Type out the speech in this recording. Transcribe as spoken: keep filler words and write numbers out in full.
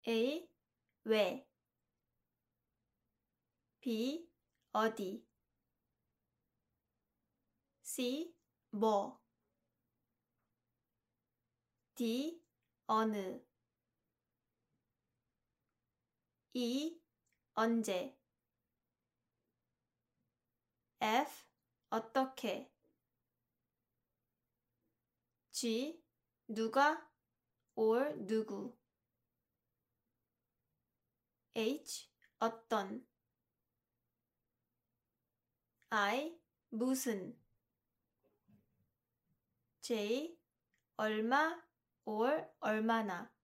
A. 왜 B. 어디 C. 뭐 D. 어느 E. 언제 F. 어떻게 G. 누가 or 누구 H. 어떤 I. 무슨 J. 얼마 or 얼마나